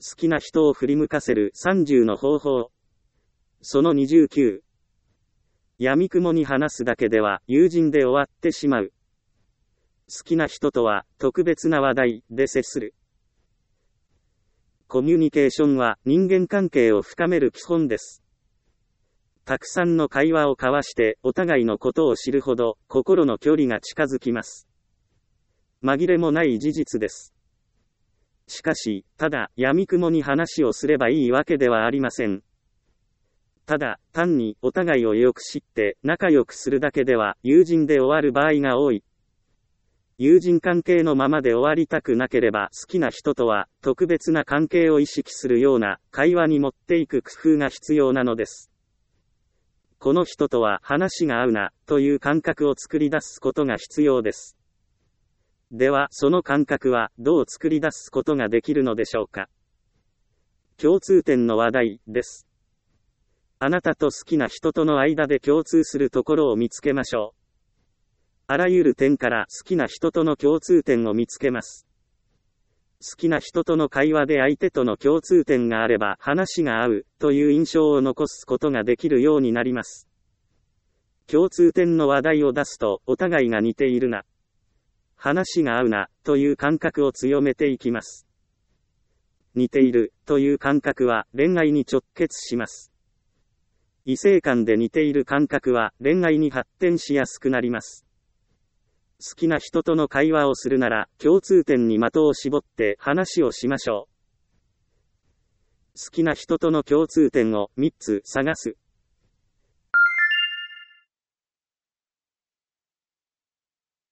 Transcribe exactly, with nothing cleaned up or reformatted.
好きな人を振り向かせるさんじゅうの方法。そのにじゅうきゅう。闇雲に話すだけでは友人で終わってしまう。好きな人とは特別な話題で接する。コミュニケーションは人間関係を深める基本です。たくさんの会話を交わしてお互いのことを知るほど心の距離が近づきます。紛れもない事実です。しかし、ただ闇雲に話をすればいいわけではありません。ただ、単にお互いをよく知って仲良くするだけでは友人で終わる場合が多い。友人関係のままで終わりたくなければ好きな人とは特別な関係を意識するような会話に持っていく工夫が必要なのです。この人とは話が合うなという感覚を作り出すことが必要です。では、その感覚はどう作り出すことができるのでしょうか。共通点の話題です。あなたと好きな人との間で共通するところを見つけましょう。あらゆる点から好きな人との共通点を見つけます。好きな人との会話で相手との共通点があれば話が合うという印象を残すことができるようになります。共通点の話題を出すとお互いが似ているな、話が合うなという感覚を強めていきます。似ているという感覚は恋愛に直結します。異性間で似ている感覚は恋愛に発展しやすくなります。好きな人との会話をするなら共通点に的を絞って話をしましょう。好きな人との共通点をみっつ探す。